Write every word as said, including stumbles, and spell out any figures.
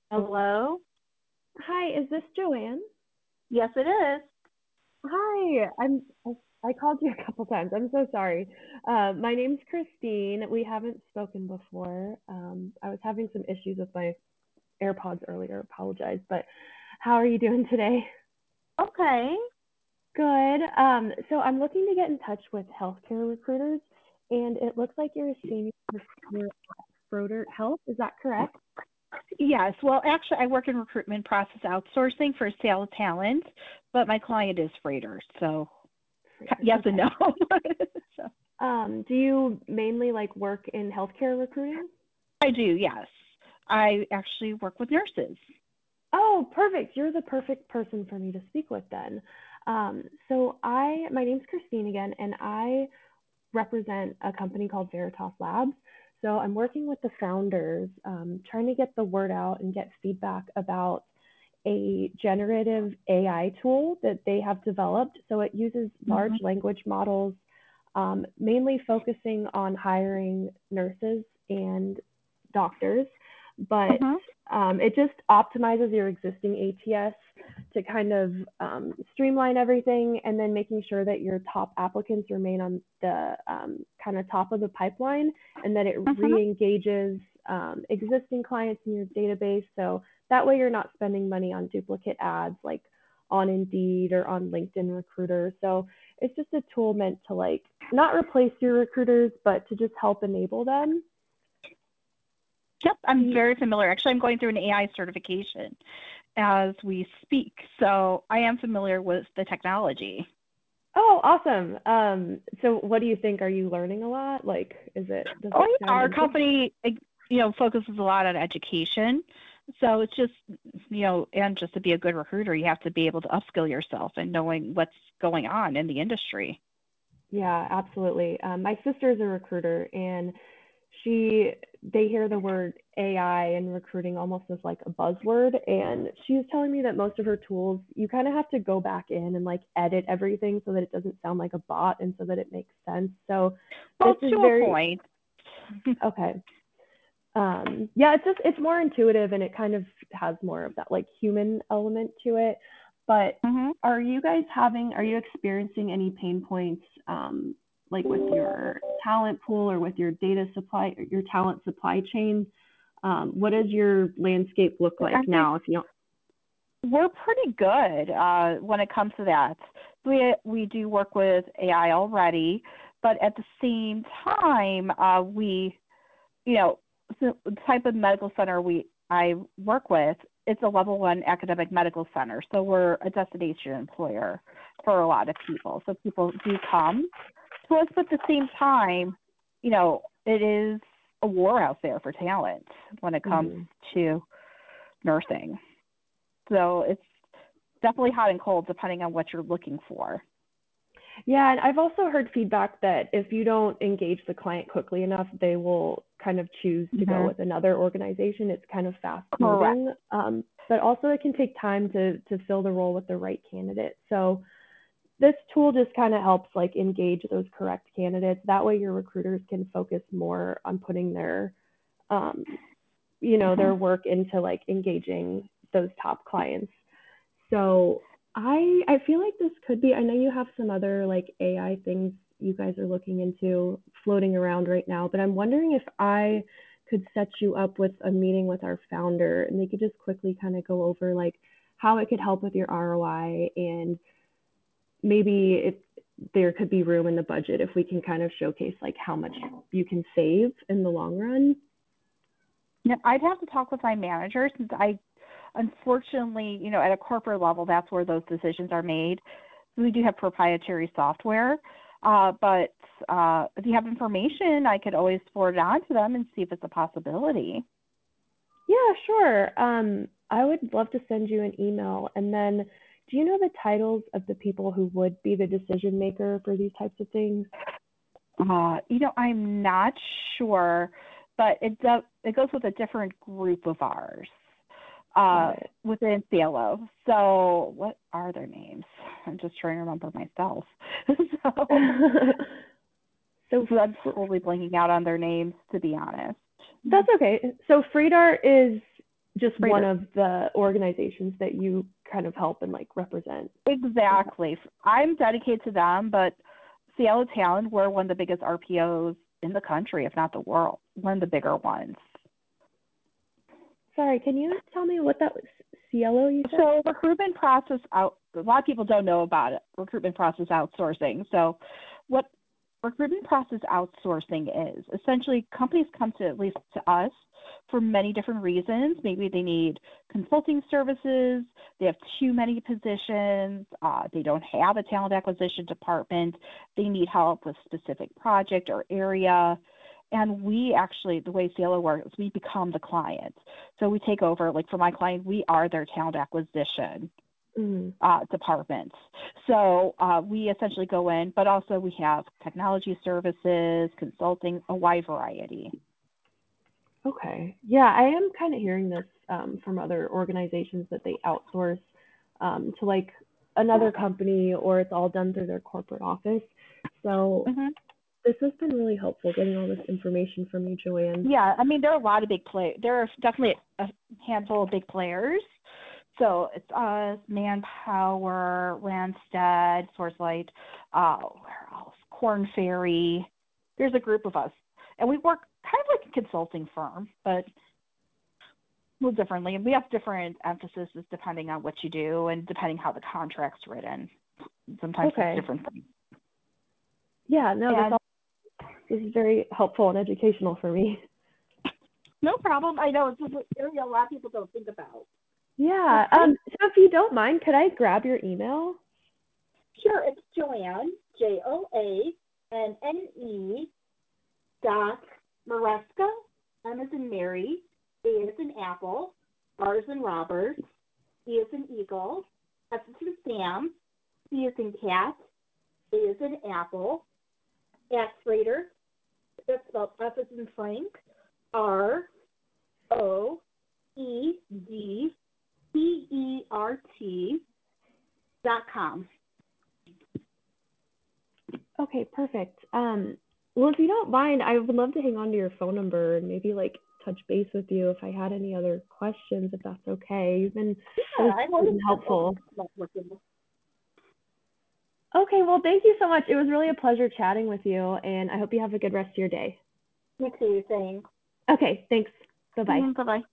Hello? Hi, is this Joanne? Yes, it is. Hi, I'm. I called you a couple times. I'm so sorry. Uh, my name's Christine. We haven't spoken before. Um, I was having some issues with my AirPods earlier. Apologize, but how are you doing today? Okay. Good. Um, so I'm looking to get in touch with healthcare recruiters, and it looks like you're a senior recruiter at Froder Health. Is that correct? Yes. Well, actually, I work in recruitment process outsourcing for sales talent, but my client is Freighter. So, Froder. yes and Okay. no. So, Um, do you mainly like work in healthcare recruiting? I do, yes. I actually work with nurses. Oh, perfect. You're the perfect person for me to speak with then. Um, so I, my name's Christine again, and I represent a company called Veritas Labs. So I'm working with the founders, um, trying to get the word out and get feedback about a generative A I tool that they have developed. So it uses large Mm-hmm. language models, um, mainly focusing on hiring nurses and doctors, but Mm-hmm. um, it just optimizes your existing A T S to kind of um, streamline everything and then making sure that your top applicants remain on the um, kind of top of the pipeline and that it Mm-hmm. re-engages um, existing clients in your database. So that way you're not spending money on duplicate ads like on Indeed or on LinkedIn Recruiter. So it's just a tool meant to like not replace your recruiters, but to just help enable them. Yep, I'm The very familiar. Actually, I'm going through an A I certification as we speak. So, I am familiar with the technology. Oh, awesome. Um, so what do you think? Are you learning a lot? Like, is it, does Oh, it yeah, sound our interesting? company, you know, focuses a lot on education. So it's just, you know, and just to be a good recruiter, you have to be able to upskill yourself and knowing what's going on in the industry. Yeah, absolutely. Um, my sister is a recruiter, and she they hear the word A I and recruiting almost as like a buzzword. And she was telling me that most of her tools, you kind of have to go back in and like edit everything so that it doesn't sound like a bot and so that it makes sense. So this Well, is to a very point. okay. Um, yeah, it's just it's more intuitive and it kind of has more of that like human element to it. But hmm are you guys having are you experiencing any pain points um, like with your talent pool or with your data supply your talent supply chain? Um, what does your landscape look like I think now if you don't we're pretty good uh, when it comes to that. We we do work with A I already, but at the same time, uh, we you know, so the type of medical center we I work with, it's a level one academic medical center. So we're a destination employer for a lot of people. So people do come to us, but at the same time, you know, it is a war out there for talent when it comes mm-hmm. to nursing. So it's definitely hot and cold depending on what you're looking for. Yeah, and I've also heard feedback that if you don't engage the client quickly enough, they will kind of choose to go Mm-hmm. with another organization. It's kind of fast Correct. moving, um, but also it can take time to to fill the role with the right candidate. So this tool just kind of helps like engage those correct candidates. That way, your recruiters can focus more on putting their um, you know Mm-hmm. their work into like engaging those top clients. So I I feel like this could be. I know you have some other like A I things you guys are looking into floating around right now, but I'm wondering if I could set you up with a meeting with our founder and they could just quickly kind of go over like how it could help with your R O I and maybe if there could be room in the budget if we can kind of showcase like how much you can save in the long run. Yeah, I'd have to talk with my manager since I, unfortunately, you know, at a corporate level, that's where those decisions are made. We do have proprietary software, uh, but uh, if you have information, I could always forward it on to them and see if it's a possibility. Yeah, sure. Um, I would love to send you an email. And then, do you know the titles of the people who would be the decision maker for these types of things? Uh, you know, I'm not sure, but it does. It goes with a different group of ours Got uh, it. within C L O. So, what are their names? I'm just trying to remember myself. so, So so I'm fr- totally blanking out on their names, to be honest. that's okay. So Freedar is. just Right. one of the organizations that you kind of help and like represent. Exactly. I'm dedicated to them, but Seattle Talent, we're one of the biggest R P Os in the country, if not the world, one of the bigger ones. Sorry, can you tell me what that was? Cielo, you said? So recruitment process out, a lot of people don't know about it, recruitment process outsourcing. So what recruitment process outsourcing is, essentially companies come to, at least to us, for many different reasons. Maybe they need consulting services, they have too many positions, uh, they don't have a talent acquisition department, they need help with specific project or area. And we actually, the way Cielo works, we become the client. So we take over, like for my client, we are their talent acquisition Mm. uh, departments. So uh, we essentially go in, but also we have technology services, consulting, a wide variety. Okay. Yeah, I am kind of hearing this um, from other organizations that they outsource um, to like another company or it's all done through their corporate office. So Mm-hmm. this has been really helpful getting all this information from you, Joanne. Yeah, I mean, there are a lot of big players. There are definitely a handful of big players. So it's us, Manpower, Randstad, Sourcelight, uh, where else? Corn Ferry. There's a group of us. And we work kind of like a consulting firm, but a little differently. And we have different emphases depending on what you do and depending how the contract's written. Sometimes Okay. it's different things. Yeah, no, this, And all, this is very helpful and educational for me. no problem. I know it's an area a lot of people don't think about. Yeah. Um, so if you don't mind, could I grab your email? Sure, it's Joanne, J O A N N E dot Maresca, M as in Mary, A as in Apple, R as in Robert, E as in Eagle, S as in Sam, C as in Cat, A as in Apple, at Freighter, that's spelled F as in Frank, R O E D C E R T dot com. Okay, perfect. Um, well, if you don't mind, I would love to hang on to your phone number and maybe like touch base with you if I had any other questions, if that's okay. You've been Yeah, really I helpful. working. Okay, well, thank you so much. It was really a pleasure chatting with you, and I hope you have a good rest of your day. You too, thanks. Okay, thanks. Bye-bye. Mm, bye-bye.